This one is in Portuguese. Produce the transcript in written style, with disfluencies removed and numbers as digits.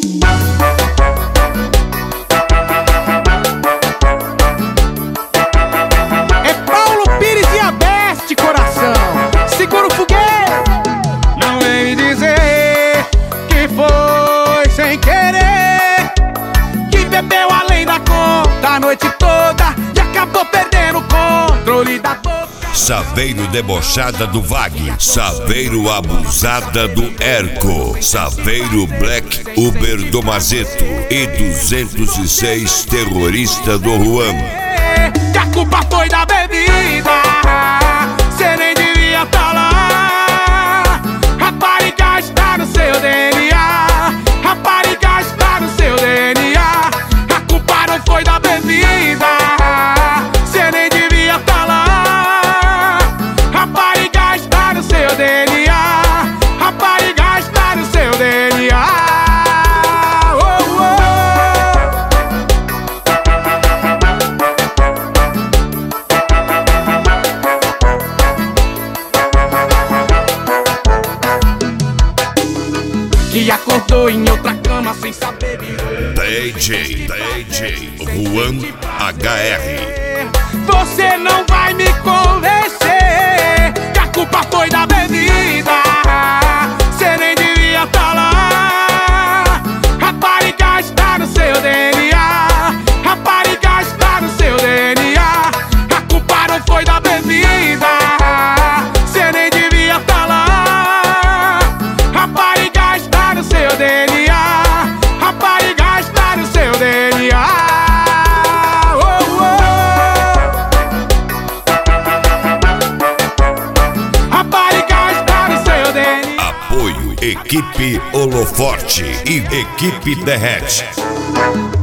É Paulo Pires e a Best, coração. Segura o foguete. Não vem me dizer que foi sem querer, que bebeu além da conta a noite toda e acabou perdendo o controle da boca. Saveiro debochada do Vag, Saveiro abusada do Erco, Saveiro Black Uber do Mazeto e 206 terrorista do Juan. Que a culpa foi da bebida, cê nem devia tá lá. Rapariga está no seu DNA, rapariga está no seu DNA. A culpa não foi da bebida, cê nem devia tá lá. Rapariga está no seu DNA, rapariga está no seu DNA. Que acordou em outra cama sem saber virou DJ Juan HR. Você não vai me convencer que a culpa foi da bebida, cê nem devia tá lá. Rapariga está no seu DNA, rapariga está no seu DNA. A culpa não foi da bebida, cê nem devia tá lá. Rapariga está no seu DNA, rapariga está no seu DNA. Rapariga está no seu DNA. Apoio Equipe Holoforte e Equipe Derrete.